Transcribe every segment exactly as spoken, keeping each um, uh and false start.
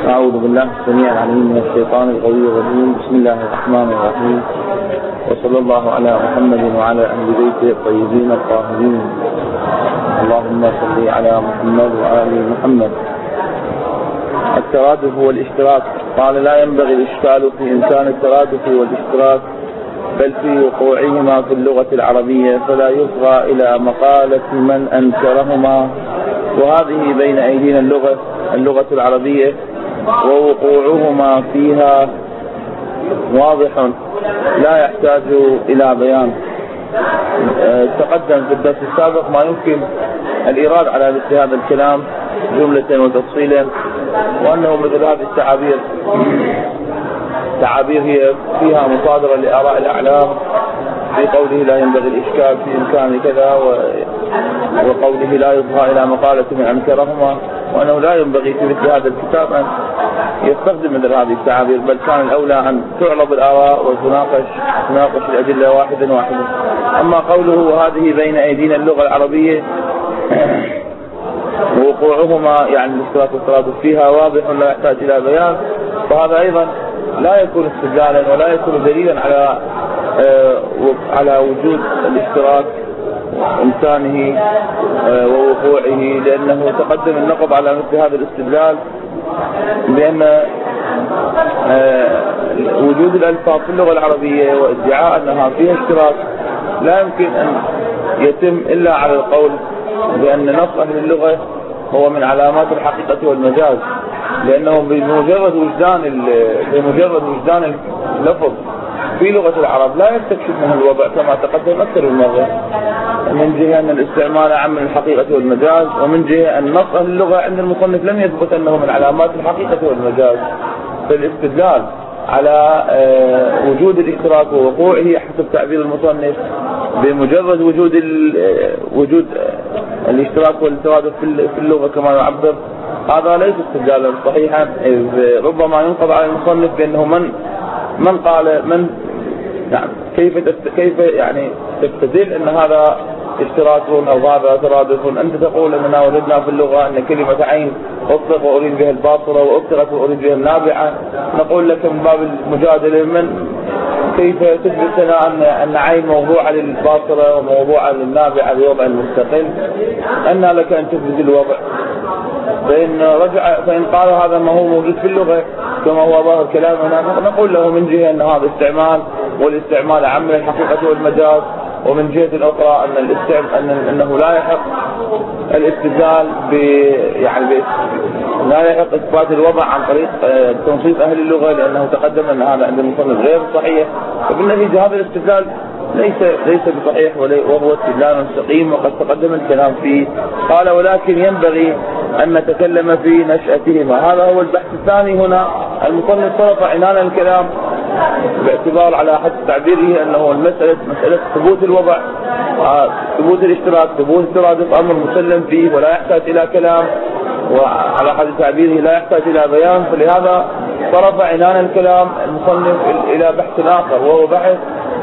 أعوذ بالله السميع العليم من الشيطان القوي الرجيم. بسم الله الرحمن الرحيم، وصلى الله على محمد وعلى أهل بيته الطيبين الطاهرين. اللهم صل على محمد وآل محمد. الترادف والاشتراك. قال: لا ينبغي الإشكال في إمكان الترادف والاشتراك، بل في وقوعهما في اللغة العربية، فلا يصغى إلى مقالة من أنكرهما، وهذه بين أيدينا اللغة اللغة العربية، ووقوعهما فيها واضح لا يحتاج إلى بيان. تقدم في الدرس السابق ما يمكن الإيراد على مثل هذا الكلام جملة وتفصيلا، وأنه مثل هذه التعابير تعابير هي فيها مصادرة لآراء الأعلام، في قوله لا ينبغي الإشكال في إمكان كذا، وقوله لا يصغى إلى مقالة من أنكرهما، وأنه لا ينبغي في مثل هذا الكتاب أن يستخدم مثل هذه التعابير، بل كان الأولى أن تعرض الآراء وتناقش تناقش الأدلة واحدا واحدا. أما قوله وهذه بين أيدينا اللغة العربية، ووقوعهما يعني الاشتراك والترادف فيها واضح لا يحتاج إلى بيان، فهذا أيضا لا يكون استدلالا ولا يكون دليلا على آه على وجود الاشتراك وإمكانه آه ووقوعه، لأنه تقدم النقض على مثل هذا الاستدلال بأن آه وجود الألفاظ في اللغة العربية وادعاء أنها فيها اشتراك لا يمكن أن يتم إلا على القول بأن نص أهل اللغة هو من علامات الحقيقة والمجاز، لأنه بمجرد وجدان بمجرد وجدان اللفظ في لغة العرب لا يستكشف منه الوضع كما تقدم أكثر من مرة، من جهة أن الاستعمال عام من الحقيقة والمجاز، ومن جهة أن نص أهل اللغة عند المصنف لم يثبت أنه من علامات الحقيقة والمجاز. فالاستدلال على وجود الاشتراك ووقوعه حسب تعبير المصنف بمجرد وجود وجود الاشتراك والترادف في اللغة كما يعبر، هذا ليس استدلالا صحيحا، إذ ربما ينقض على المصنف بأنه من من قال من يعني كيف كيف يعني تستدل أن هذا اشتراك أو هذا ترادف. أنت تقول أننا وجدنا في اللغة أن كلمة عين أطلق وأريد بها الباصرة وأبتغت وأريد بها النابعة، نقول لك من باب المجادلة من كيف تثبت لنا أن أن عين موضوعة للباصرة وموضوعة للنابعة بوضع مستقل؟ أن لك أن تثبت الوضع. فإن رجع فإن قال هذا ما هو موجود في اللغة كما هو ظاهر كلامنا، نقول له من جهة أن هذا استعمال، والاستعمال عام الحقيقة والمجاز، ومن جهة أخرى أن الاستعمال أن أنه لا يحق الاستدلال ب يعني ب لا يحق إثبات الوضع عن طريق تنصيص أهل اللغة، لأنه تقدم أن هذا عند المصنف غير صحيح، فبالنتيجة هذا الاستدلال ليس ليس بصحيح وهو استدلال سقيم وقد تقدم الكلام فيه. قال: ولكن ينبغي أن نتكلم في نشأتهما. هذا هو البحث الثاني هنا. المصنف صرف عنان الكلام باعتبار على حد تعبيره أنه المسألة مسألة ثبوت الوضع، ثبوت الاشتراك، ثبوت الترادف أمر مسلم فيه ولا يحتاج إلى كلام، وعلى حد تعبيره لا يحتاج إلى بيان، فلهذا صرف عنان الكلام المصنف إلى بحث آخر، وهو بحث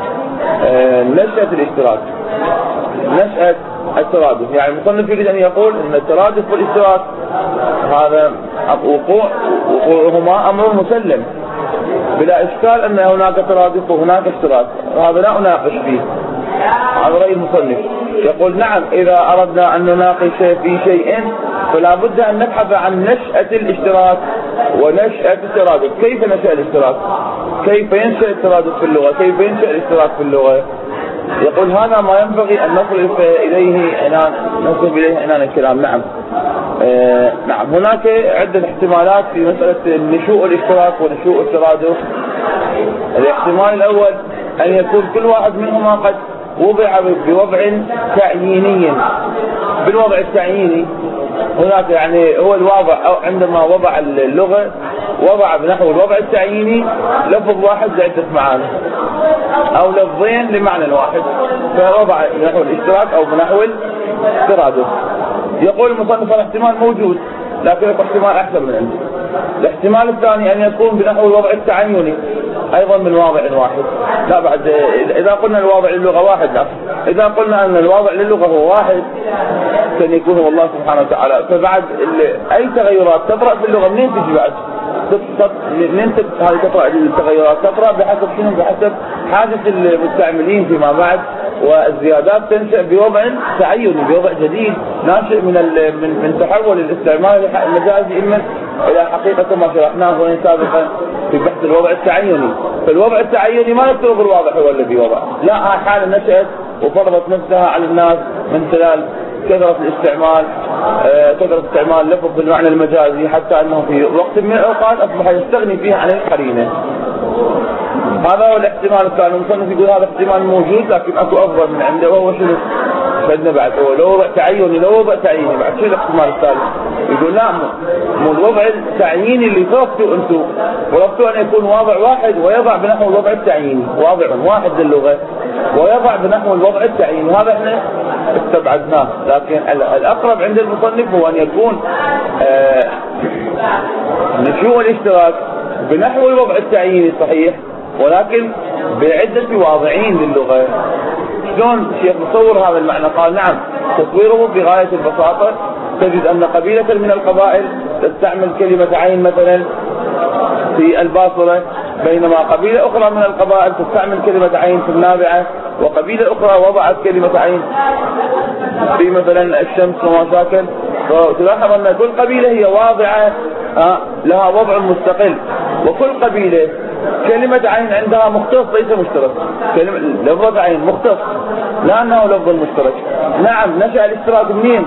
نشأة الاشتراك، نشأة الترادف. يعني المصنف يريد أن يقول أن الترادف والاشتراك هذا وقوع وقوعهما أمر مسلم بلا إشكال أن هناك ترادف وهناك اشتراك، هذا لا أناقش فيه على رأي المصنف. يقول: نعم، إذا أردنا أن نناقش في شيء فلا بد أن نبحث عن نشأة الاشتراك ونشأة الترادف. كيف نشأ الاشتراك؟ كيف ينشأ الترادف في اللغة؟ كيف ينشأ الاشتراك في اللغة؟ يقول: هذا ما ينبغي أن نصرف إليه عنان نصرف إليه عنان الكلام. نعم آه نعم هناك عدة احتمالات في مسألة نشوء الاشتراك ونشوء الترادف. الاحتمال الأول أن يكون كل واحد منهما قد وضع بوضع تعييني. بالوضع التعييني هناك يعني هو الواضع، أو عندما وضع اللغة وضع بنحو الوضع التعييني لفظ واحد لعدة معاني، أو لفظين لمعنى واحد، فوضع بنحو الاشتراك أو بنحو الترادف. يقول المصنف الاحتمال موجود، لكن احتمال أحسن من عنده. الاحتمال الثاني أن يكون بنحو الوضع التعيني أيضا من واضع واحد. لا، بعد إذا قلنا الواضع للغة واحد، لا، إذا قلنا أن الواضع للغة هو واحد كان يكون هو الله سبحانه وتعالى، فبعد أي تغيرات تطرأ في اللغة منين تجي بعد؟ ننتج هذه تطرأ التغيرات تطرأ بحسب شنو؟ بحسب حاجة المستعملين فيما بعد، والزيادات تنشأ بوضع تعيني، بوضع جديد ناشئ من من من تحول الاستعمال المجازي إما إلى حقيقة ما شرحناه وين سابقا في بحث الوضع التعيني. فالوضع التعيني ما نفترض الواضح هو الذي وضع، لا، هاي حالة نشأت وفرضت نفسها على الناس من خلال كثرة الاستعمال، آه كثرة استعمال لفظ بالمعنى المجازي، حتى أنه في وقت من الأوقات أصبح يستغني فيه عن القرينة. هذا هو الاحتمال الثاني. المصنف يقول هذا احتمال موجود لكن أكو أفضل من عنده، وهو شنو؟ بدنا بعد هو لو وضع تعيني لو وضع تعييني بعد شو الاحتمال الثالث؟ يقول لا، مو الوضع التعييني اللي فرضتوا أنتم، فرضتوا أن يكون واضع واحد ويضع بنحو الوضع التعييني، واضع واحد للغة ويضع بنحو الوضع التعييني، وهذا احنا استبعدناه. لكن الأقرب عند المصنف هو أن يكون آه نشوء الاشتراك بنحو الوضع التعييني صحيح، ولكن بعدة واضعين للغة. شلون الشيخ مصور هذا المعنى؟ قال نعم، تصويره بغاية البساطة. تجد أن قبيلة من القبائل تستعمل كلمة عين مثلا في الباصرة، بينما قبيلة أخرى من القبائل تستعمل كلمة عين في النابعة، وقبيلة أخرى وضعت كلمة عين في مثلا الشمس وما شاكل. فتلاحظ أن كل قبيلة هي واضعة لها وضع مستقل، وكل قبيلة كلمة عين عندها مختص ليس مشترك. كلمة لفظة عين مختص لأنه لفظ مشترك. نعم، نشأ الاشتراك منين؟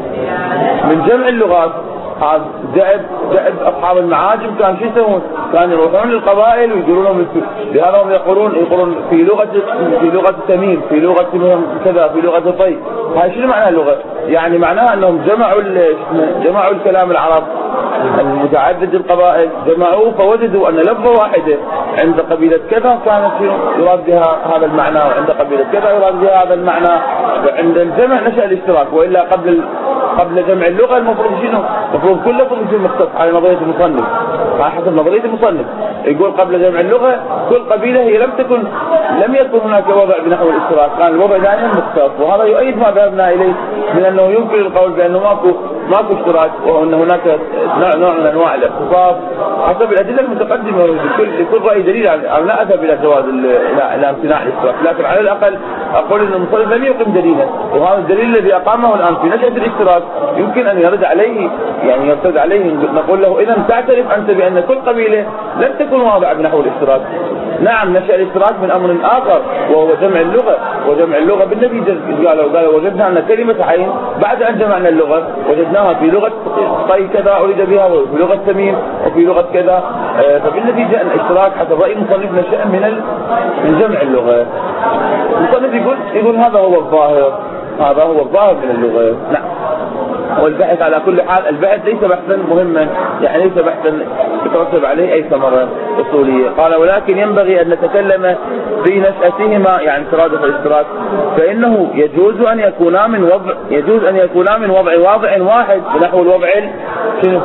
من جمع اللغات. هذا دعب دعب أصحاب المعاجم كان شو يسوون؟ كانوا يروحون للقبائل ويقولون لهم، لهذا هم يقولون يقولون في لغة في لغة تميم، في لغة كذا، في لغة طي. هاي شنو معنى اللغة؟ يعني معناها أنهم جمعوا جمعوا الكلام العرب المتعدد القبائل، جمعوه فوجدوا أن لفظة واحدة عند قبيلة كذا كانت يراد بها هذا المعنى، وعند قبيلة كذا يراد بها هذا المعنى، وعند الجمع نشأ الاشتراك. وإلا قبل قبل جمع اللغة المفروض شنو؟ المفروض كل لفظ يكون مختص على نظرية المصنف، على حسب نظرية المصنف. يقول قبل جمع اللغة كل قبيلة هي لم تكن لم يكن هناك وضع بنحو الاشتراك، كان الوضع دائما مختص. وهذا يؤيد ما ذهبنا إليه من أنه يمكن القول بأنه ماكو ماكو اشتراك، وأن هناك نوع نوع من أنواع الاختصاص حسب الأدلة المتقدمة. لكل لكل رأي دليل على لا أذهب إلى جواز إلى امتناع الاشتراك، لكن على الأقل أقول أن المصنف لم يقم دليلا، وهذا الدليل الذي أقامه الآن في نشأة الاشتراك يمكن أن يرد عليه، يعني يرتد عليه. نقول له إذا تعترف أنت بأن كل قبيلة لم تكن واضعة بنحو الاشتراك. نعم، نشأ الاشتراك من أمر آخر وهو جمع اللغة، وجمع اللغة بالنتيجة قالوا قالوا وجدنا أن كلمة عين بعد أن جمعنا اللغة وجدناها في لغة طي كذا أريد بها، وفي لغة تميم، وفي لغة كذا. فبالنتيجة أن الاشتراك حسب رأي المصنف نشأ من من جمع اللغة. المصنف يقول يقول هذا هو الظاهر، هذا هو الظاهر من اللغة. نعم. والبحث على كل حال، البحث ليس بحثا مهما، يعني ليس بحثا يترتب عليه أي ثمرة أصولية. قال ولكن ينبغي أن نتكلم في نشأتهما، يعني ترادف الاشتراك، فإنه يجوز أن يكونا من وضع يجوز أن يكونا من وضع واضع واحد بنحو الوضع شنو؟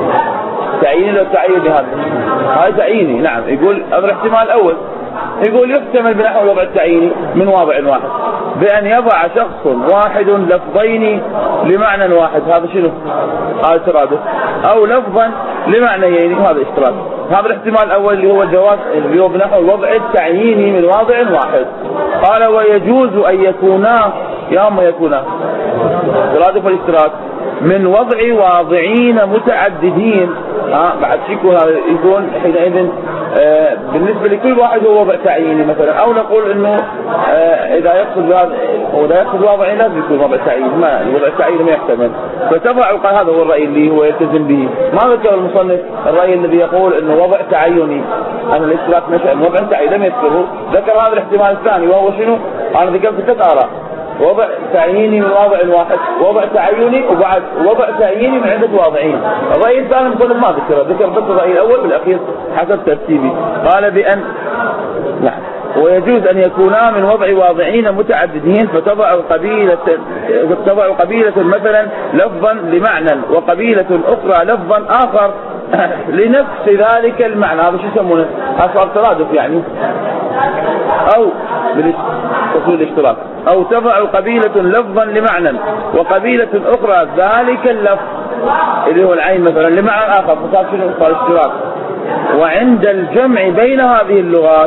تعييني لو تعيين هذا هاي تعييني. نعم، يقول هذا الاحتمال الأول. يقول يحتمل بنحو الوضع التعييني من واضع واحد بأن يضع شخص واحد لفظين لمعنى واحد، هذا شنو؟ هذا ترادف. أو لفظا لمعنيين، هذا اشتراك. هذا الاحتمال الأول اللي هو جواز اللي هو بنحو الوضع التعييني من واضع واحد. قال ويجوز أن يكونا يا ما يكونا ترادف الاشتراك من وضع واضعين متعددين. ها بعد شكو هذا يكون حينئذ آه بالنسبة لكل واحد هو وضع تعييني مثلا، أو نقول إنه آه إذا يقصد هذا وإذا يقصد واضعين لازم يكون وضع تعييني، ما الوضع التعييني ما يحتمل. فتبع قال هذا هو الرأي اللي هو يلتزم به. ما ذكر المصنف الرأي الذي يقول إنه وضع تعييني أن الاشتراك نشأ من وضع تعييني، لم يذكره. ذكر هذا الاحتمال الثاني وهو شنو؟ أنا ذكرت ثلاث آراء: وضع تعييني من واضع واحد، وضع تعيني، وبعد وضع تعييني من عدة واضعين. الرأي الثاني المصنف ما ذكره، ذكر بس الرأي الأول والأخير حسب ترتيبي. قال بأن نعم ويجوز أن يكونا من وضع واضعين متعددين، فتضع قبيلة تضع قبيلة مثلا لفظا لمعنى، وقبيلة أخرى لفظا آخر لنفس ذلك المعنى. هذا شو يسمونه؟ أصل ترادف يعني، أو بالأصول الاشتراك. أو تضع قبيلة لفظا لمعنى وقبيلة أخرى ذلك اللفظ اللي هو العين مثلا لمعنى آخر فصار شنو؟ صار اشتراك. وعند الجمع بين هذه اللغات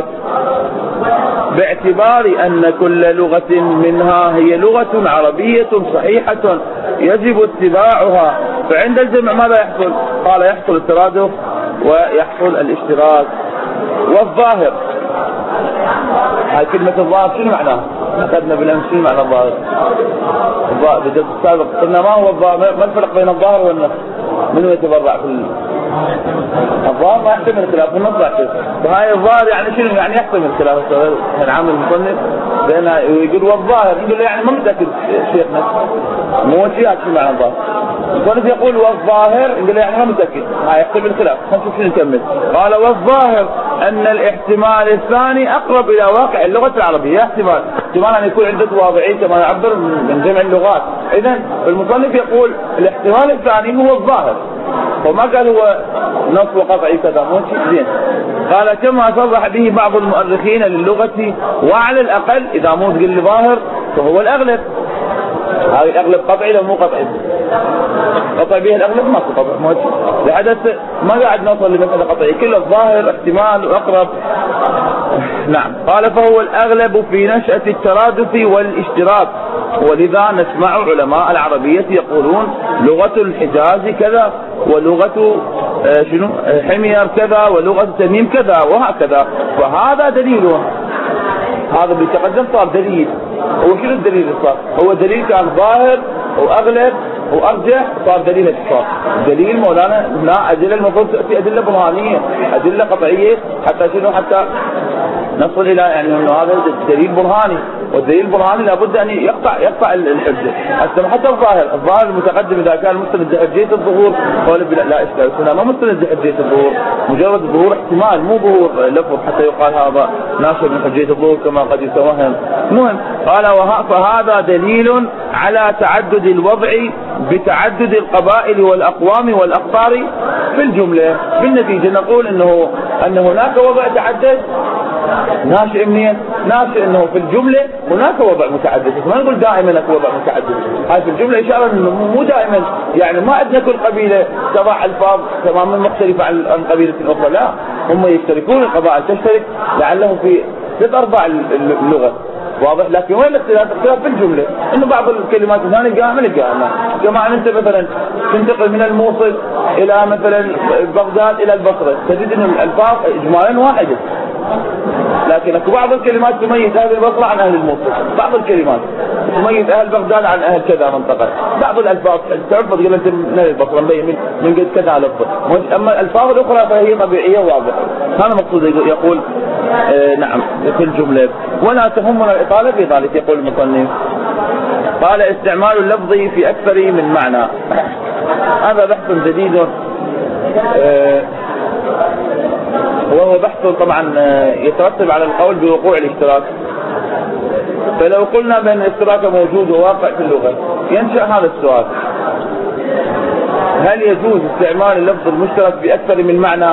باعتبار أن كل لغة منها هي لغة عربية صحيحة يجب اتباعها، فعند الجمع ماذا يحصل؟ قال يحصل الترادف ويحصل الاشتراك. والظاهر، هاي كلمة الظاهر شنو معناها؟ أخذنا بالأمس شنو معنى الظاهر؟ الظاهر بالجزء السابق قلنا ما هو الظاهر، ما الفرق بين الظاهر والنص؟ من هو يتبرع في الظاهر؟ ما يحتمل الخلاف، النص يحتمل. فهاي الظاهر يعني شنو؟ يعني يحتمل الخلاف. العام المصنف بين يقول والظاهر، يقول يعني ما متأكد شيخنا مو شيء شنو معنى الظاهر. المصنف يقول والظاهر، يقول يعني ما متأكد، هاي يحتمل الخلاف. خلينا نشوف شنو نكمل. قال والظاهر أن الاحتمال الثاني أقرب إلى واقع اللغة العربية. احتمال احتمال أن يكون عدة واضعين كما يعبر من جمع اللغات. إذن المصنف يقول الاحتمال الثاني هو الظاهر، وما قال هو نص وقطعي كذا مو شيء زين. قال كما صرح به بعض المؤرخين للغة، وعلى الأقل إذا مو تقول لي ظاهر فهو الأغلب. هذا الأغلب قطعي لو مو قطعي؟ قطع به الأغلب ما قطع مو شيء. لحدث ما قاعد نوصل لمسألة قطعية، كل الظاهر احتمال وأقرب. نعم. قال فهو الأغلب في نشأة الترادف والاشتراك، ولذا نسمع علماء العربية يقولون لغة الحجاز كذا، ولغة شنو حمير كذا، ولغة تميم كذا، وهكذا. فهذا دليل، هذا بيتقدم صار دليل. هو شنو الدليل صار؟ هو دليل كان ظاهر وأغلب وأرجح، صار دليل اتصال. دليل مولانا لا أدلة المفروض تأتي أدلة برهانية، أدلة قطعية، حتى شنو حتى نصل إلى يعني أنه هذا دليل برهاني، والدليل البرهاني لابد أن يقطع يقطع الحجة. حتى الظاهر الظاهر المتقدم إذا كان مستند لحجية الظهور قال لا إشكال، هنا ما مستند لحجية الظهور، مجرد الظهور احتمال مو ظهور لفظ حتى يقال هذا ناشئ من حجية الظهور كما قد يتوهم. المهم قال فهذا دليل على تعدد الوضع بتعدد القبائل والأقوام والأقطار في الجملة. بالنتيجة نقول أنه أن هناك وضع تعدد ناشئ منين؟ ناشئ أنه في الجملة هناك وضع متعدد، ما نقول دائما أكو وضع متعدد. هاي في الجملة إشارة أنه مو دائما، يعني ما عندنا كل قبيلة تضع ألفاظ تماما مختلفة عن قبيلة أخرى، لا، هم يشتركون، القبائل تشترك لعلهم في ثلاث أرباع اللغة، واضح. لكن وين الاختلاف؟ الاختلاف في الجملة، انه بعض الكلمات هنا نلقاها ما نلقاها. كما انت مثلا تنتقل من الموصل الى مثلا بغداد الى البصرة، تجد ان الالفاظ اجمالا واحدة، لكن اكو بعض الكلمات تميز اهل البصرة عن اهل الموصل، بعض الكلمات تميز اهل بغداد عن اهل كذا منطقة، بعض الالفاظ تعرف تقول انت من البصرة من من قد كذا لفظ، اما الالفاظ الاخرى فهي طبيعية واضحة. هذا مقصود يقول آه نعم في الجملة. ولا تهمنا الإطالة في ذلك. يقول المصنف قال استعمال اللفظ في أكثر من معنى، هذا بحث جديد آه وهو بحث طبعا يترتب على القول بوقوع الاشتراك. فلو قلنا بأن الاشتراك موجود وواقع في اللغة ينشأ هذا السؤال: هل يجوز استعمال اللفظ المشترك بأكثر من معنى؟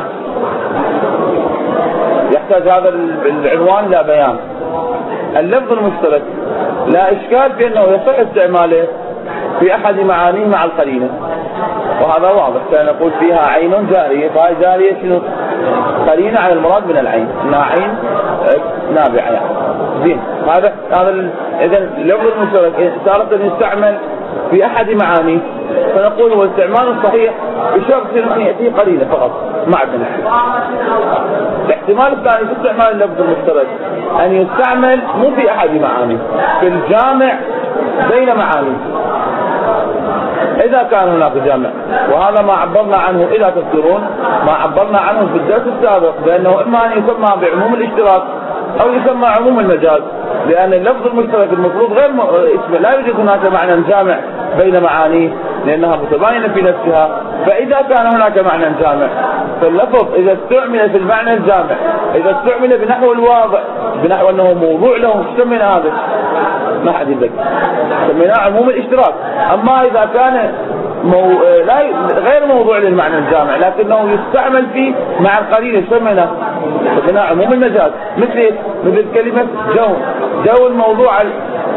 يحتاج هذا العنوان لا بيان. اللفظ المشترك لا إشكال في أنه يصح استعماله في أحد معانيه مع القرينة، وهذا واضح. كان نقول فيها عين جارية، فهي جارية شنو؟ قرينة على المراد من العين، إنها عين نابعة يعني. زين، هذا هذا إذا اللفظ المشترك صارت يستعمل في أحد معانيه، فنقول هو استعمال صحيح بشرط أن يأتي قرينة فقط ما عندنا. الاحتمال الثاني في استعمال اللفظ المشترك أن يستعمل مو في أحد معانيه، في الجامع بين معانيه، إذا كان هناك جامع. وهذا ما عبرنا عنه إذا تذكرون، ما عبرنا عنه في الدرس السابق، بأنه إما أن يسمى بعموم الاشتراك أو يسمى عموم المجاز، لأن اللفظ المشترك المفروض غير م... لا يوجد هناك معنى جامع بين معانيه لأنها متباينة في نفسها. فإذا كان هناك معنى جامع فاللفظ إذا استعمل في المعنى الجامع، إذا استعمل بنحو الواضع، بنحو أنه موضوع له، سمينا هذا ما حد يذكر، سميناه عموم الاشتراك. أما إذا كان مو... لا غير موضوع للمعنى الجامع لكنه يستعمل فيه مع القرينة، سميناه سميناه عموم المجاز. مثل مثل كلمة جو، جو الموضوع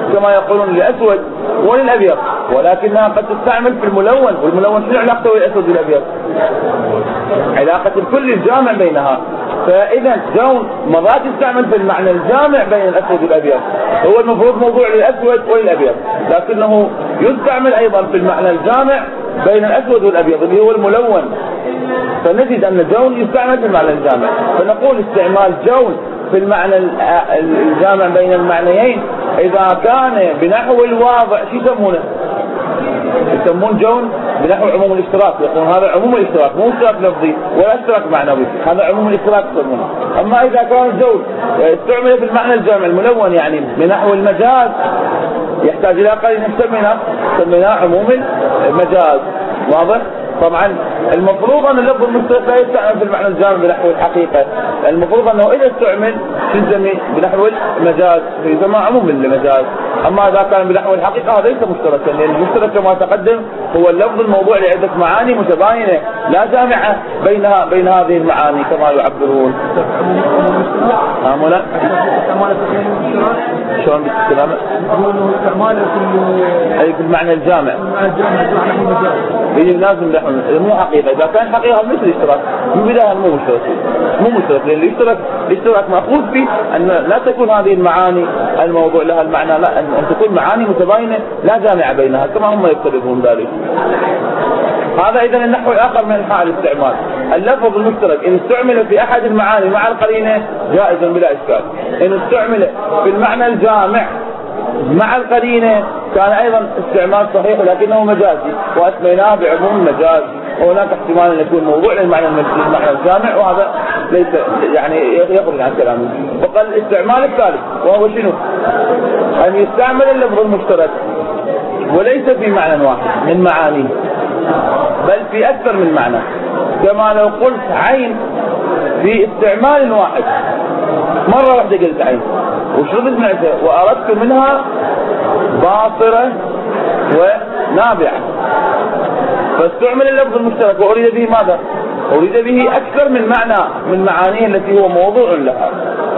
كما يقولون للأسود وللأبيض، ولكنها قد تستعمل في الملون، والملون شنو علاقته بالأسود والأبيض؟ علاقة الكل الجامع بينها. فإذا جون مرات يستعمل في المعنى الجامع بين الأسود والأبيض، هو المفروض موضوع للأسود وللأبيض، لكنه يستعمل أيضا في المعنى الجامع بين الأسود والأبيض اللي هو الملون. فنجد أن جون يستعمل في المعنى الجامع، فنقول استعمال جون في المعنى الجامع بين المعنيين إذا كان بنحو الواضع شو يسمونه؟ يسمون جون بنحو عموم الاشتراك، يقولون هذا عموم الاشتراك، مو اشتراك لفظي ولا اشتراك معنوي، هذا عموم الاشتراك يسمونه. أما إذا كان الجون استعمل في المعنى الجامع الملون يعني بنحو المجاز يحتاج إلى قرينة سميناه سميناه عموم المجاز. واضح؟ طبعا المفروض أن اللفظ المشترك لا يستعمل في المعنى الجامع بنحو الحقيقة، المفروض أنه إذا استعمل يسمى بنحو المجاز يسمى عموم المجاز. أما إذا كان بنحو الحقيقة هذا ليس مشتركا، لأن المشترك كما تقدم هو اللفظ الموضوع لعدة معاني متباينة لا جامعة بينها بين هذه المعاني كما يعبرون. هامولا شلون بالكلام؟ أي في المعنى الجامع إيه لازم نحن مو حقيقة. إذا كان حقيقة مثل الاشتراك من بداية مو مشترك مو مشترك لأن الاشتراك الاشتراك مأخوذ فيه أن لا تكون هذه المعاني الموضوع لها المعنى، لا أن تكون معاني متباينة لا جامعة بينها كما هم يفترضون ذلك. هذا إذن النحو الآخر من حال الاستعمال. اللفظ المشترك إن استعمل في أحد المعاني مع القرينة جائز بلا إشكال، إن استعمل في المعنى الجامع مع القرينة كان أيضا استعمال صحيح لكنه مجازي وأسميناه بعموم المجاز، وهناك احتمال أن يكون موضوع للمعنى المعنى الجامع وهذا ليس يعني يخرج عن كلامه. وقال الاستعمال الثالث وهو شنو؟ أن يستعمل اللفظ المشترك وليس في معنى واحد من معانيه بل في أكثر من معنى، كما لو قلت عين في استعمال واحد، مرة واحدة قلت عين وشربت معته وأردت منها باصرة ونابعة، فاستعمل اللفظ المشترك وأريد به ماذا؟ أريد به أكثر من معنى من معانيه التي هو موضوع لها.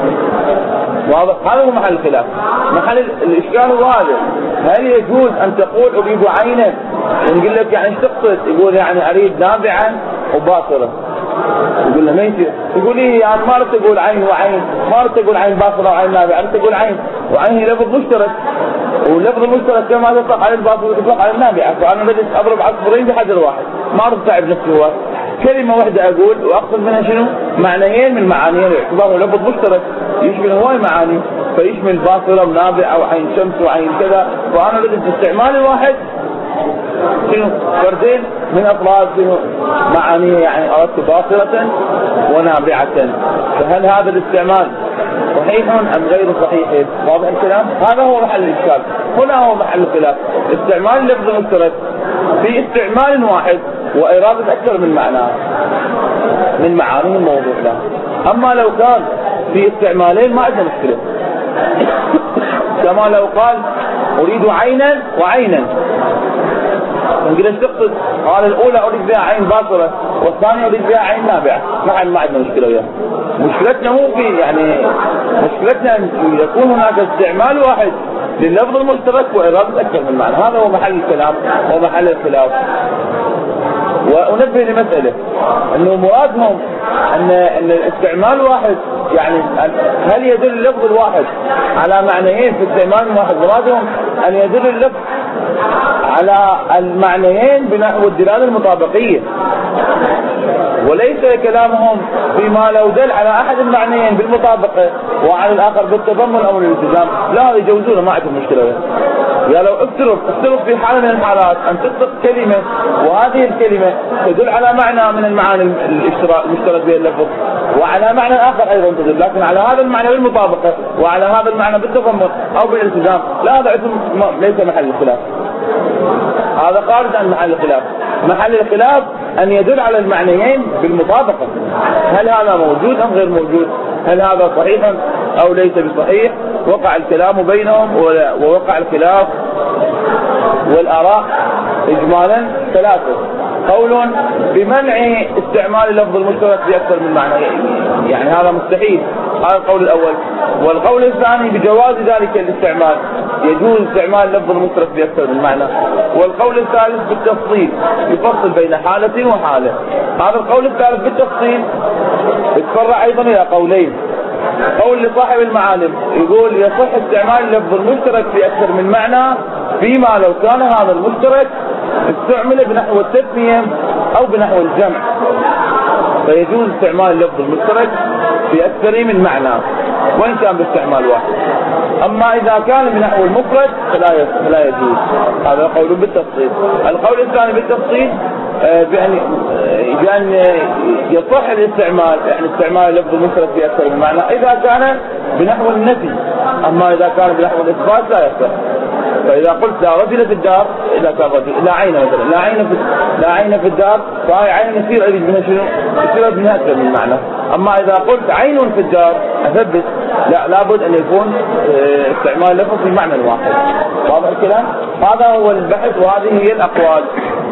واضح؟ هذا هو محل الخلاف. محل الإشكال هو هذا، هل يجوز أن تقول أريد عينا ونقول لك يعني ايش تقصد؟ يقول يعني أريد نابعا وباصرة، يقول له ما يصير، يقول لي يعني ما رد تقول عين وعين، ما رد تقول عين باصرة وعين نابعة، رد تقول عين وعين هي لفظ مشترك، واللفظ المشترك كما يطلق على الباصرة ويطلق على النابعة، فأنا بدي أضرب عصفورين بحجر واحد، ما رد تعب نفسي هو كلمة واحدة أقول وأقصد منها شنو؟ معنيين من معانيين، باعتباره لفظ مشترك يشمل هواي معاني، فيشمل باصرة ونابعة وعين شمس وعين كذا، فأنا بدي استعمال الواحد شنو؟ فردين من أفراد شنو؟ معانيه، يعني أردت باصرة ونابعة، فهل هذا الاستعمال صحيح أم غير صحيح؟ واضح الكلام؟ هذا هو محل الإشكال، هنا هو محل الخلاف. استعمال اللفظ المشترك في استعمال واحد وإرادة أكثر من معنى من معانيه الموضوع له. أما لو كان في استعمالين ما عندنا مشكلة، كما لو قال أريد عينا وعينا، نقول ايش تقصد؟ قال الأولى أريد بها عين باصرة والثانية أريد بها عين نابعة، ما ما عندنا مشكلة وياه. مشكلتنا مو في يعني مشكلتنا أن يكون هناك استعمال واحد لللفظ المشترك وإرادة أكثر من معنى، هذا هو محل الكلام ومحل الخلاف. وأنبه لمسألة أنه مرادهم أن أن الاستعمال واحد، يعني هل يدل اللفظ الواحد على معنيين في استعمال واحد؟ مرادهم أن يدل اللفظ على المعنيين بنحو الدلالة المطابقية، وليس كلامهم فيما لو دل على أحد المعنيين بالمطابقة وعلى الآخر بالتضمن أو الالتزام. لا، هذا يجوزونه ما عندهم مشكلة. يا لو افترض افترض في حالة من الحالات أن تطلق كلمة وهذه الكلمة تدل على معنى من المعاني المشترك بين اللفظ وعلى معنى آخر أيضا تدل، لكن على هذا المعنى بالمطابقة وعلى هذا المعنى بالتضمن أو بالالتزام، لا، هذا ليس محل الخلاف، هذا خارج عن محل الخلاف. محل الخلاف أن يدل على المعنيين بالمطابقة، هل هذا موجود أم غير موجود؟ هل هذا صحيح أو ليس بصحيح؟ وقع الكلام بينهم ووقع الخلاف والآراء إجمالا ثلاثة: قول بمنع استعمال اللفظ المشترك بأكثر من معنى، يعني هذا مستحيل، هذا القول الأول. والقول الثاني بجواز ذلك الاستعمال، يجوز استعمال اللفظ المشترك في أكثر من معنى. والقول الثالث بالتفصيل يفصل بين حالة وحالة. هذا القول الثالث بالتفصيل يتفرع أيضا إلى قولين. قول لصاحب المعالم يقول يصح استعمال اللفظ المشترك في أكثر من معنى فيما لو كان هذا المشترك استعمل بنحو التثنية أو بنحو الجمع، فيجوز استعمال اللفظ المشترك في أكثر من معنى وإن كان باستعمال واحد. أما إذا كان بنحو المفرد فلا فلا يجوز. هذا قول بالتفصيل. القول الثاني بالتفصيل بأن بأن يصح الاستعمال، يعني استعمال اللفظ المشترك في أكثر من معنى إذا كان بنحو النفي، أما إذا كان بنحو الإثبات لا يصح. فإذا قلت لا رجل في الدار، إذا كان رجل لا عين مثلا، لا عين في لا عين في الدار، فهي عين يصير أريد منها شنو؟ يصير منها أكثر من معنى. أما إذا قلت عين في الدار أثبت، لا لابد أن يكون استعمال لفظ في معنى واحد. واضح الكلام؟ هذا هو البحث وهذه هي الأقوال.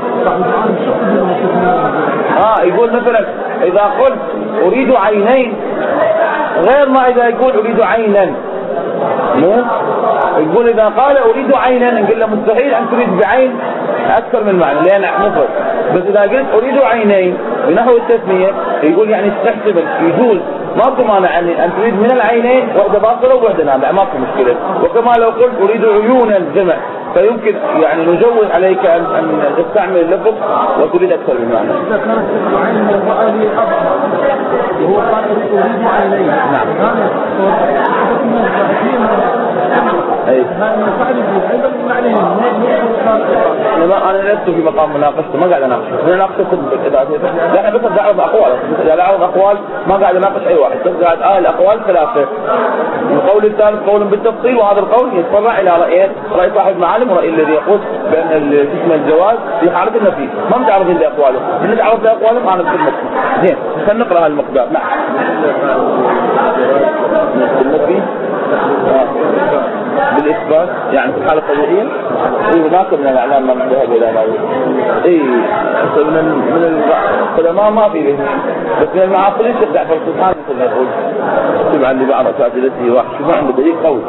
ها يقول مثلا إذا قلت أريد عينين غير ما إذا يقول أريد عينا. مو يقول إذا قال أريد عينا نقول له مستحيل أن تريد بعين أكثر من معنى لأن مفرد. بس إذا قلت أريد عينين بنحو التثنية يقول يعني تحتمل يجوز، ماكو مانع يعني أن تريد من العينين واحدة باطلة وواحدة نافعة، ماكو مشكلة. وكما لو قلت أريد عيونا الجمع فيمكن يعني نجوز عليك أن أن تستعمل اللفظ وتريد أكثر من معنى. إذا كانت العين والرأي أضعف وهو قال أريد عينين. نعم. أي. أنا أنا لست في مقام مناقشته، ما قاعد أناقش، أنا ناقشته لا أنا بس أعرض أقوال، إذا أعرض أقوال ما قاعد أناقش أي واحد، بس قاعد آه الأقوال ثلاثة. القول الثالث قول بالتفصيل، وهذا القول يتفرع إلى رأيين، رأي صاحب معالم ورأي الذي يقول بأن الجسم الجواز في حالة النفي. ما متعرضين لأقوالهم، من نتعرض لأقوالهم أنا بكل مقام. زين خلينا نقرأ هالمقدار. نعم. النفي بالإثبات يعني في الحالة الطبيعية وهناك من الأعلام من ذهب إلى هذا. إيه من من القدماء ما في به، بس من المعاصرين الشيخ جعفر السبحاني مثل ما يقول تبعا لبعض أساتذته واحد شوف عنده دليل قوي.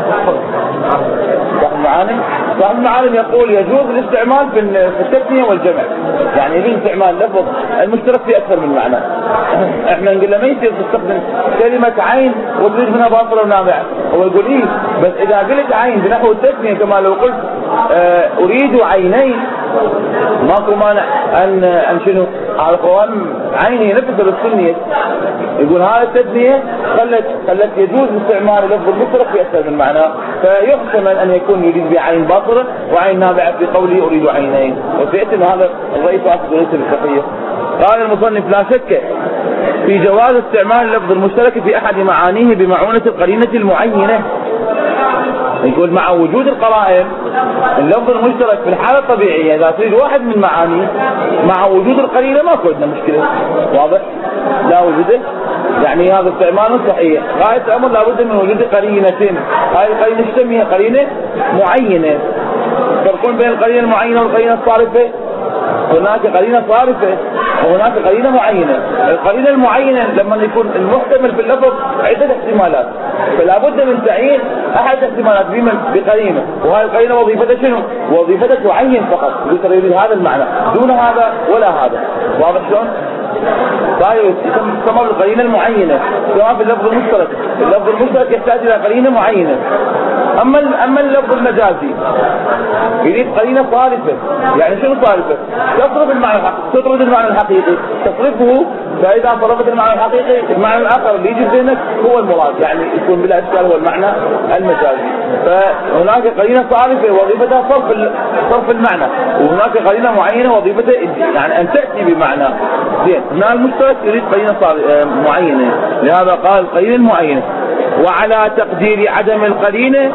صاحب المعالم صاحب المعالم يقول يجوز الاستعمال في التثنية والجمع، يعني يجوز استعمال لفظ المشترك في أكثر من معنى. احنا نقول له ما يصير تستخدم كلمة عين وتريد منها باطل ونافع. هو يقول إيه بس إذا قلت عين بنحو التثنية كما لو قلت اه أريد عينين ماكو مانع أن أن شنو على قوام عيني نفس بالسنية. يقول هذا التثنية خلت خلت يجوز استعمال لفظ المشترك في أكثر من معنى، فيحتمل أن يكون يريد بعين باطلة وعين نافعة في قوله أريد عينين. وسيأتي هذا الرئيس أصل وليس بالفقهية. قال المصنف لا شك في جواز استعمال اللفظ المشترك في أحد معانيه بمعونة القرينة المعينة. يقول مع وجود القرائن اللفظ المشترك في الحالة الطبيعية إذا تريد واحد من معانيه مع وجود القرينة ما كنا مشكلة. واضح؟ لا وجوده يعني هذا استعمال صحيح. غاية الأمر لابد من وجود قرينة. هاي القرينة تسميها قرينة معينة. فرقون بين القرينة المعينة والقرينة الصارفة. هناك قرينة صارفة وهناك قرينة معينة. القرينة المعينة لما يكون المحتمل في اللفظ عدة احتمالات، فلا بد من تعيين أحد الاحتمالات بقرينة، وهذه القرينة وظيفتها شنو؟ وظيفتها تعين فقط يريد هذا المعنى دون هذا ولا هذا. واضح شلون؟ طيب يسمى القرينة المعينة سواء في اللفظ المشترك. اللفظ المشترك يحتاج إلى قرينة معينة. أما أما اللفظ المجازي يريد قرينة صارفة. يعني شنو صارفة؟ تصرف المعنى الحقيقي، تطرد المعنى الحقيقي، تصرفه، فإذا صرفت المعنى الحقيقي المعنى الآخر اللي يجي بينك هو المراد، يعني يكون بلا إشكال هو المعنى المجازي. فهناك قرينة صارفة وظيفتها صرف صرف المعنى، وهناك قرينة معينة وظيفتها يعني أن تأتي بمعنى. زين هنا المشترك يريد قرينة معينة، لهذا قال قرينة معينة. وعلى تقدير عدم القرينة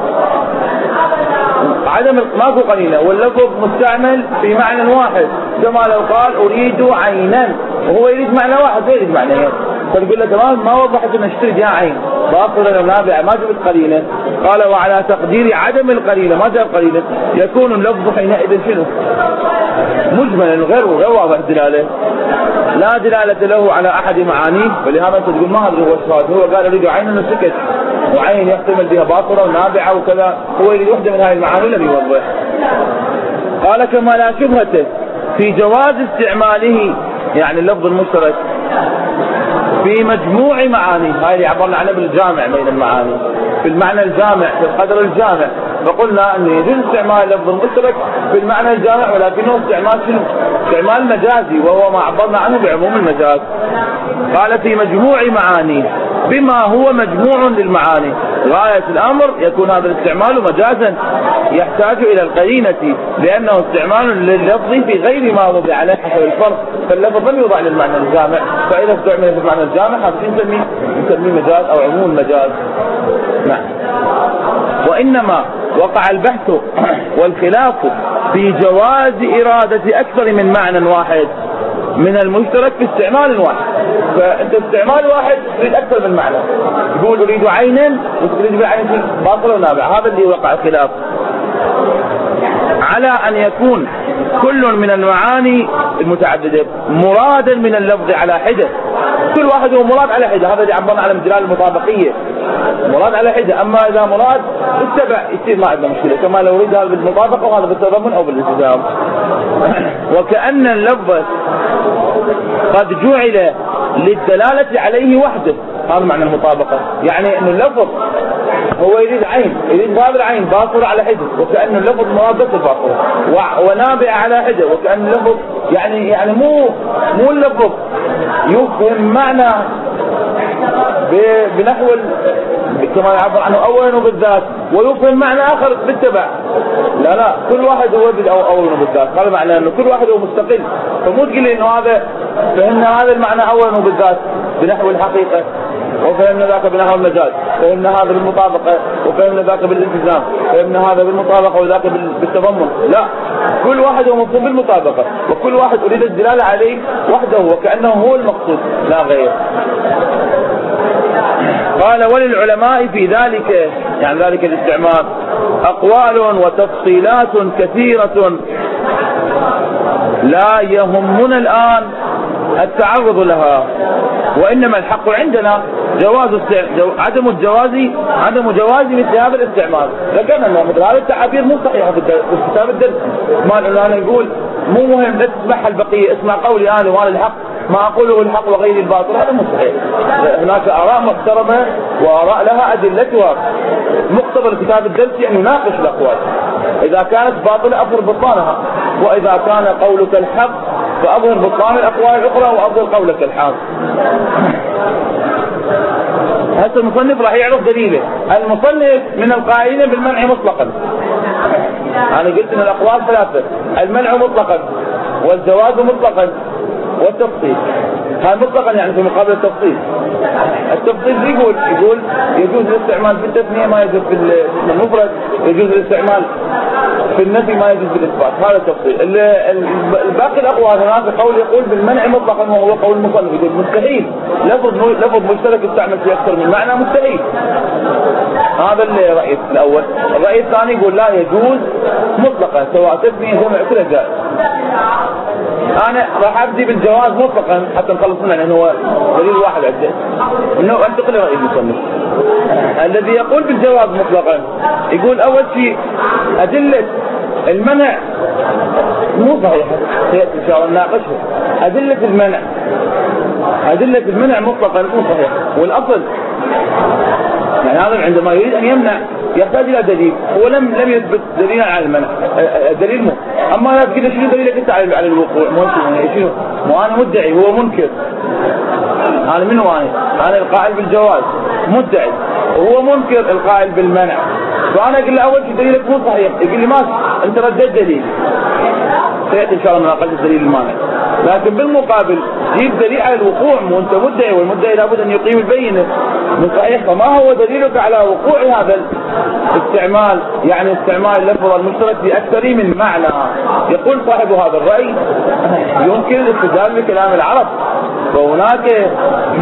عدم ماكو قرينة واللفظ مستعمل في معنى واحد، كما لو قال أريد عينا وهو يريد معنى واحد لا يريد معنيين. فتقول له تمام ما وضحت ان اشتري جاء عين باطلا ونابعة ما جبت قليلا. قال وعلى تقدير عدم القليلة ما جاء قليلا يكون اللفظ حينئذ شنو؟ مجملا غير غير واضح دلاله، لا دلالة له على احد معانيه. ولهذا تقول ما هذا هو الصواب، هو قال اريد عين وسكت، وعين يحتمل بها باطلة ونابعة وكذا، هو يريد وحدة من هذه المعاني لم يوضح. قال كما لا شبهة في جواز استعماله يعني اللفظ المشترك في مجموع معاني، هاي اللي عبرنا عنها بالجامع بين المعاني، في المعنى الجامع في القدر الجامع، فقلنا انه يجوز استعمال اللفظ المشترك في المعنى الجامع ولكنه استعمال شنو؟ استعمال مجازي وهو ما عبرنا عنه بعموم المجاز. قال في مجموع معاني بما هو مجموع للمعاني، غاية الامر يكون هذا الاستعمال مجازا يحتاج الى القرينة لانه استعمال لللفظ في غير ما وضع عليه حسب الفرق، فاللفظ لم يوضع للمعنى الجامع، فاذا استعمل في المعنى الجامع هذا نسميه نسميه مجاز او عموم مجاز. نعم. وانما وقع البحث والخلاف في جواز إرادة أكثر من معنى واحد من المشترك في استعمال واحد. فأنت استعمال واحد تريد أكثر من معنى، يقول أريد عينا وتريد بعين باطل ونابع، هذا اللي وقع الخلاف على أن يكون كل من المعاني المتعددة مرادا من اللفظ على حدة، كل واحد هو مراد على حدة، هذا اللي عبرنا على دلالة المطابقية، مراد على حدة. أما إذا مراد اتبع يصير ما عندنا مشكلة، كما لو يريد هذا بالمطابقة وهذا بالتضمن أو بالالتزام. وكأن اللفظ قد جعل للدلالة عليه وحده، هذا معنى المطابقة، يعني أن اللفظ هو يريد عين، يريد باب العين باطل على حدة، وكأن اللفظ مراد بس الباطل، ونابع على حدة، وكأن اللفظ يعني يعني مو مو اللفظ يفهم معنى بنحو كما يعبر عنه اولا وبالذات ويفهم معنى اخر بالتبع، لا لا كل واحد هو اولا وبالذات، هذا معناه انه كل واحد هو مستقل، فمو تقول لي انه هذا فهمنا هذا المعنى اولا وبالذات بنحو الحقيقة وفهمنا ذاك بنحو المجاز، فهمنا هذا بالمطابقة وفهمنا ذاك بالالتزام، فهمنا هذا بالمطابقة وذاك بالتضمن، لا كل واحد هو مفهوم بالمطابقة وكل واحد أريد الدلالة عليه وحده وكأنه هو المقصود لا غير. قال وللعلماء في ذلك يعني ذلك الاستعمال أقوال وتفصيلات كثيرة لا يهمنا الآن التعرض لها، وإنما الحق عندنا جواز جو عدم الجواز عدم جواز مثل هذا الاستعمال. ذكرنا أنه مثل هذه التعابير مو صحيحة في الكتاب الدرس، ما أنا نقول مو مهم لا تسمعها البقية، اسمع قولي أنا وأنا الحق ما أقوله الحق وغير الباطل، هذا مو صحيح. هناك آراء محترمة وآراء لها أدلتها، مقتضى الكتاب الدرسي أن يناقش الأقوال، إذا كانت باطلة أظهر بطلانها، وإذا كان قولك الحق فأظهر بطلان الأقوال الأخرى وأظهر قولك الحق. هذا المصنف راح يعرف دليله، المصنف من القائلين بالمنع مطلقا، أنا قلت إن الأقوال ثلاثة، المنع مطلقا والجواز مطلقا والتفصيل. هذا مطلقا يعني في مقابل التفصيل. التفصيل يقول يقول يجوز الاستعمال في التثنية ما يجوز في المفرد، يجوز الاستعمال في النفي ما يجوز بالإثبات، هذا التفصيل. الباقي الأقوال هناك قول يقول بالمنع مطلقا وهو قول المصنف، يقول مستحيل لفظ لفظ مشترك يستعمل في أكثر من معنى، مستحيل. هذا الرأي الأول. الرأي الثاني يقول لا يجوز مطلقا سواء تثنية جمع كله جائز. أنا راح أبدي بالجواز مطلقا حتى نخلص منه لأنه هو دليل واحد عده، إنه أنتقل رأي المصنف الذي يقول بالجواز مطلقا. يقول أول شيء أدلة المنع مو صحيحة، إن شاء الله نناقشها. أدلة المنع أدلة المنع مطلقا مو صحيحة، والأصل يعني هذا عندما يريد أن يمنع يحتاج إلى دليل، هو لم لم يثبت دليلا على المنع، الدليل مو. أما لا تقول شنو دليلك أنت على على الوقوع، مو شنو مو أنا مدعي هو منكر، أنا من هو أنا؟ أنا القائل بالجواز مدعي وهو منكر القائل بالمنع، فأنا أقول له أول شيء دليلك مو صحيح، يقول لي ما أنت رديت دليل، سيأتي إن شاء الله مناقشة الدليل المانع. لكن بالمقابل جيب دليل على الوقوع، مو أنت مدعي والمدعي لابد أن يقيم البينة من صحيح، فما هو دليلك على وقوع هذا الاستعمال، يعني استعمال اللفظ المشترك بأكثر من معنى. يقول صاحب هذا الرأي يمكن الاستدلال بكلام العرب، فهناك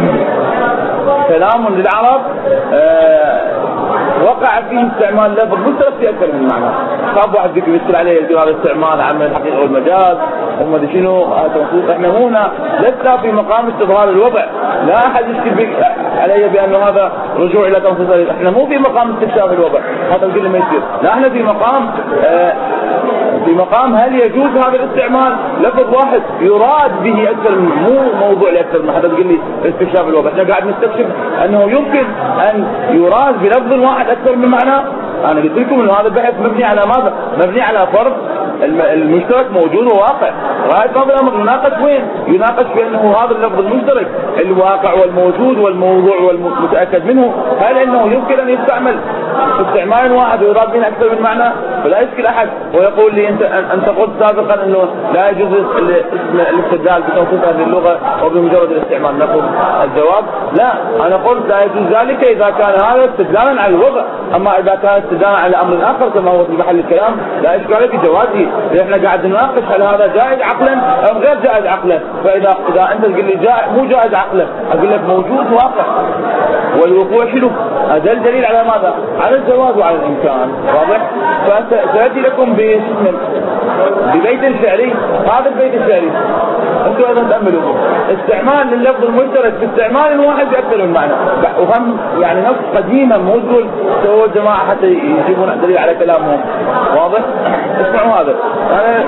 كلام للعرب آه وقع فيه استعمال لفظ مشترك في اكثر من معنى. صعب واحد فيكم يشتغل عليه يقول هذا استعمال عام الحقيقه والمجاز هم دي شنو تنصوص. احنا هنا لسنا في مقام استظهار الوضع، لا احد يشتبك علي بانه هذا رجوع الى تنصيص. احنا مو في مقام استكشاف الوضع، هذا الكل ما يصير. لا احنا في مقام آه في مقام هل يجوز هذا الاستعمال لفظ واحد يراد به اكثر من مو موضوع لاكثر من حتى تقول لي استكشاف الوضع. احنا قاعد نستكشف انه يمكن ان يراد بلفظ واحد اكثر من معنى. انا قلت لكم انه هذا البحث مبني على ماذا؟ مبني على فرض المشترك موجود وواقع. وهذا هذا الامر يناقش وين؟ يناقش بانه هذا اللفظ المشترك الواقع والموجود والموضوع والمتاكد منه، هل انه يمكن ان يستعمل استعمال واحد ويراد به اكثر من معنى؟ فلا يشكل احد ويقول لي انت انت قلت سابقا انه لا يجوز الاستدلال بتنصيص هذه اللغه وبمجرد الاستعمال. نقول الجواب لا، انا قلت لا يجوز ذلك اذا كان هذا استدلالا على الوضع، اما اذا كان استدلالا على امر اخر كما هو في محل الكلام لا اشكال في جوازه. احنا قاعد نناقش هل هذا جائز عقلا ام غير جائز عقلا. فاذا اذا انت تقول لي جائز مو جائز عقلا اقول لك موجود واقع والوقوع شنو؟ هذا الدليل على ماذا؟ على الجواز وعلى الامكان. واضح؟ فسأتي لكم ببيت شعري. هذا البيت الشعري انتم ايضا تأملوا استعمال لللفظ المشترك باستعمال واحد باكثر من معنى، وهم يعني نص قديما مو تقول سووا الجماعه حتى يجيبون دليل على كلامهم. واضح؟ اسمعوا هذا. انا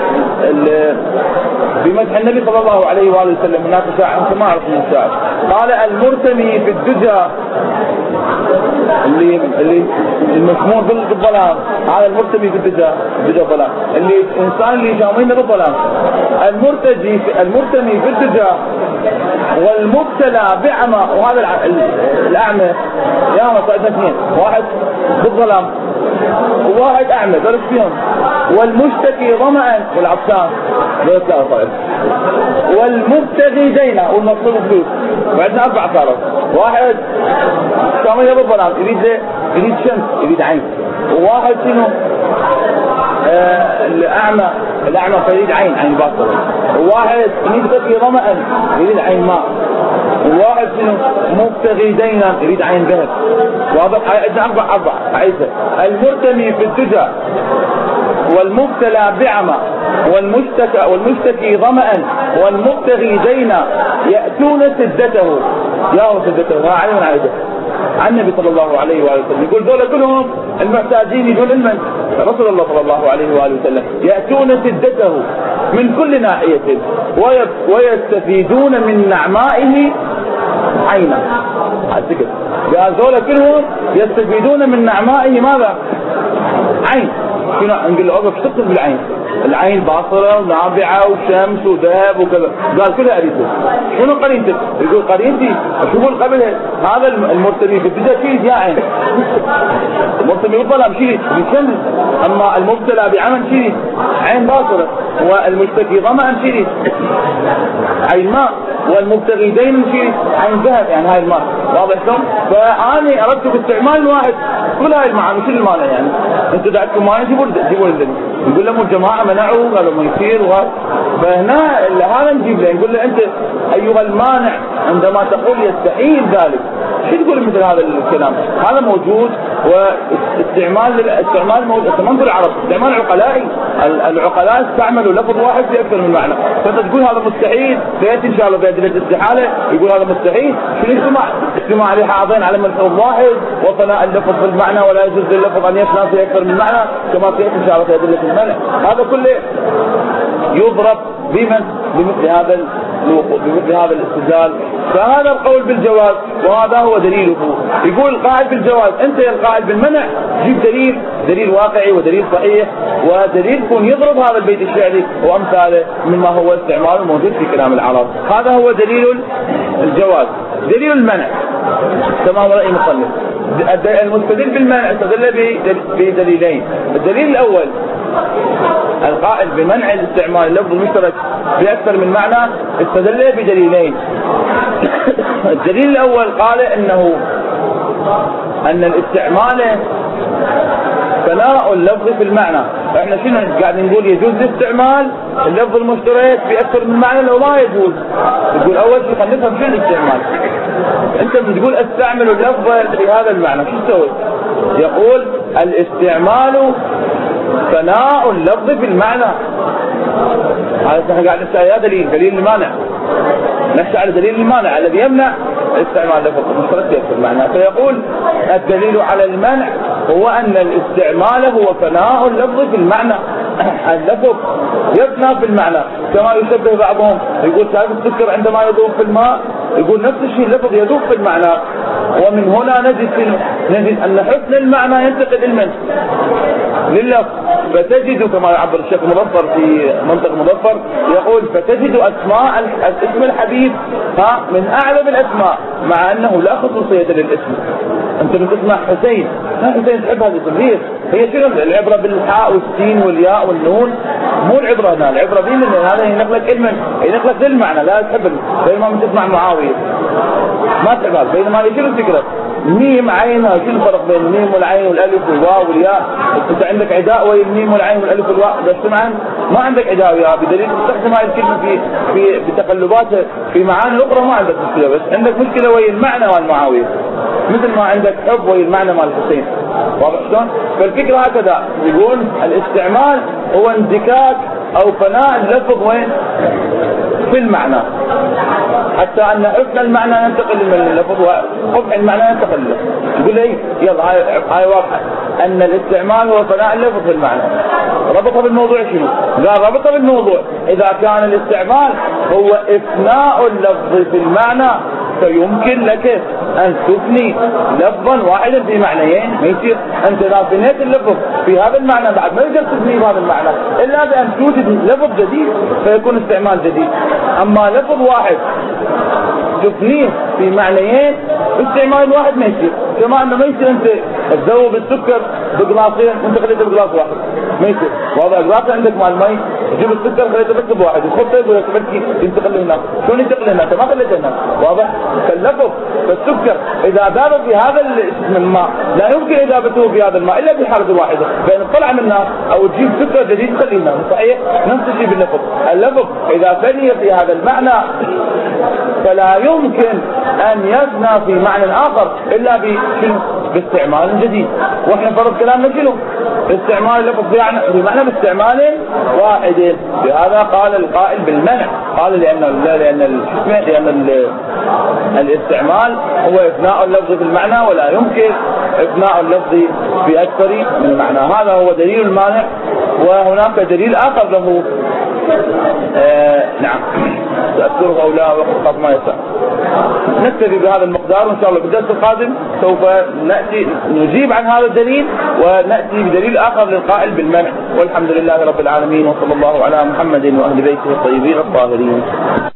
بمدح النبي صلى الله عليه واله وسلم هناك شاعر انتم ما اعرفوا من الشاعر قال المرتمي في الدجى اللي اللي المسموم بالظلام، هذا المرتمي في الدجى الدجى الظلام اللي الانسان اللي يشامين بالظلام. المرتجي في المرتمي في الدجى والمبتلى بعمى، وهذا الاعمى يا ما صعدنا اثنين، واحد بالظلام وواحد اعمى درس فيهم. والمشتكي ظمأ والعطشان درس لا صعد. والمبتغي دينا والمطلوب فلوس. وعندنا اربع صارت. واحد شامين بالظلام يريد يريد شمس يريد عين. وواحد شنو آه الاعمى الاعمى فيريد عين عين باصره. وواحد يبتغي ظمأ يريد عين ماء. وواحد شنو مبتغي دينا يريد عين ذهب. واضح؟ عندنا اربع اربع عيسى. المرتمي في الدجى والمبتلى بعمى والمشتكى والمشتكي ظمأ والمبتغي دينا يأتون سدته. يا سدته ها علي من عيده عن النبي صلى الله عليه وآله وسلم يقول دول كلهم المحتاجين يقول لمن؟ رسول الله صلى الله عليه وآله وسلم يأتون سدته من كل ناحية ويستفيدون من نعمائه عينا. الذكر هذول كلهم يستفيدون من نعمائه ماذا؟ عين. شنو نقول له اوقف تقصد بالعين؟ العين باصره ونابعه وشمس وذهب وكذا. قال كلها اريده. شنو قرينتك؟ يقول قرينتي شوفوا قبلها هذا المرتمي في الدجى شيء يا عين. المرتمي بالظلام شيء بالشمس، اما المبتلى بعمى شيء عين باصره، والمشتكي ظمأ شيء عين ماء، والمبتغي دين شيء عين ذهب. يعني هاي الماء. واضح لكم؟ فاني اردت باستعمال واحد كل هاي المعاني. شو المعنى يعني؟ انتوا دعتكم ما يجيبوا يجيبوا الدليل يقول لهم الجماعه منعوا قالوا ما يصير. فهنا هذا نجيب له نقول له انت ايها المانع عندما تقول يستحيل ذلك شو تقول مثل هذا الكلام؟ هذا موجود واستعمال الاستعمال موجود. ما نقول العرب استعمال عقلائي. العقلاء استعملوا لفظ واحد في اكثر من معنى. فانت تقول هذا مستحيل فياتي ان شاء الله بادله الاستحاله يقول هذا مستحيل. شنو اجتماع؟ اجتماع لحاضين على ملحوظ واحد وفناء اللفظ في المعنى ولا يجوز لللفظ ان يفنى في اكثر من معنى كما سياتي ان شاء الله في ادله المنع. هذا كله يضرب بمن؟ بمثل هذا بمثل هذا الاستدلال. فهذا القول بالجواز وهذا هو دليله. يقول القائل بالجواز، انت يا القائل بالمنع جيب دليل دليل واقعي ودليل صحيح ودليل يكون يضرب هذا البيت الشعري وامثاله مما هو استعماله موجود في كلام العرب. هذا هو دليل الجواز. دليل المنع كما هو رأي المصنف. المستدل بالمنع استدل بدليلين. الدليل الاول القائل بمنع الاستعمال اللفظ المشترك بأكثر من معنى استدل بدليلين. الدليل الأول قال إنه أن الاستعمال ثناء اللفظ في المعنى احنا شنو قاعد نقول؟ يجوز استعمال اللفظ المشترك في اكثر من معنى لو ما يجوز. تقول اول شيء خلينا نفهم شنو الاستعمال. انت بتقول استعمل اللفظ في هذا المعنى، شو تسوي؟ يقول الاستعمال فناء اللفظ في المعنى. هذا احنا قاعد نسأل، هذا دليل دليل المانع، نحكي على دليل المانع الذي يمنع استعمال لفظ مشترك في المعنى. فيقول الدليل على المنع هو أن الاستعمال هو فناء اللفظ في المعنى. اللفظ يفنى في المعنى، كما يشبه بعضهم يقول شايف السكر عندما يذوب في الماء، يقول نفس الشيء اللفظ يذوب في المعنى. ومن هنا نجد نجد أن حسن المعنى ينتقل المنع لللفظ. فتجد كما يعبر الشيخ مظفر في منطق مظفر، يقول فتجد أسماء الاسم الحبيب ها من أعلم الأسماء، مع أنه لا خصوصية للاسم. أنت بتسمع حسين، ها حسين تحب هذا الاسم ليش؟ هي شنو العبرة بالحاء والسين والياء والنون؟ مو العبرة هنا، العبرة بين هذا ينقلك علما، ينقلك للمعنى، لا تحب. بينما من تسمع معاوية ما تحب هذا. بينما شنو الفكرة؟ ميم عين، شو الفرق بين الميم والعين والالف والواو والياء؟ انت عندك عداء وين الميم والعين والالف والواو، بس سمعا ما عندك عداء وياء، بدليل تستخدم هذه الكلمه في في بتقلباتها في معاني اخرى ما عندك مشكله، بس عندك مشكله وين المعنى مال معاويه، مثل ما عندك حب وين المعنى مال الحسين. واضح شلون؟ فالفكره هكذا، يقول الاستعمال هو انتكاك او فناء اللفظ وين؟ في المعنى، حتى ان حسن المعنى ينتقل من اللفظ وقبح المعنى ينتقل له. يقول لي يلا هاي هاي واضحه ان الاستعمال هو فناء اللفظ في المعنى. ربطها بالموضوع شنو؟ قال ربطها بالموضوع اذا كان الاستعمال هو افناء اللفظ في المعنى فيمكن لك ان تفني لفظا واحدا في معنيين. ما يصير انت اذا بنيت اللفظ في هذا المعنى بعد ما يقدر تفنيه بهذا المعنى الا بان توجد لفظ جديد فيكون استعمال جديد. اما لفظ واحد تفنيه في معنيين استعمال واحد ما يصير. كما انه ما يصير انت تذوب السكر بقلاصين وانت خليته بقلاص واحد، ما يصير. واضح؟ قلاص عندك مال مي تجيب السكر خليته بس بواحد وتحطه يقول لك بدك ينتقل هنا، شلون ينتقل هنا؟ انت ما خليته هنا. واضح؟ فاللفظ فالسكر اذا ذاب في هذا الاسم الماء لا يمكن اذابته في هذا الماء الا في حالة واحدة، فان طلع منها او تجيب سكر جديد تخليه هنا. صحيح؟ نفس الشيء باللفظ، اللفظ اذا فني في هذا المعنى فلا يمكن ان يفنى في معنى اخر الا باستعمال جديد. واحنا فرض كلامنا شنو؟ استعمال اللفظ بمعنى باستعمال واحد. بهذا قال القائل بالمنع، قال لان لان لان الاستعمال هو افناء اللفظ في المعنى ولا يمكن افناء اللفظ في اكثر من معنى. هذا هو دليل المانع. وهناك دليل اخر له آه نعم سأذكره او لا وقت ما يسع. نكتفي بهذا المقدار وان شاء الله بالدرس القادم سوف نأتي نجيب عن هذا الدليل ونأتي بدليل اخر للقائل بالمنع. والحمد لله رب العالمين، وصلى الله على محمد واهل بيته الطيبين الطاهرين.